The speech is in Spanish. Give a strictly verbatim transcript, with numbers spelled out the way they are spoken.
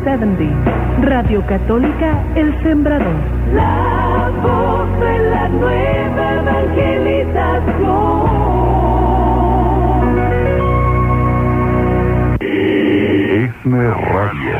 setenta. Radio Católica El Sembrador. La voz de la nueva evangelización. E S N Radio.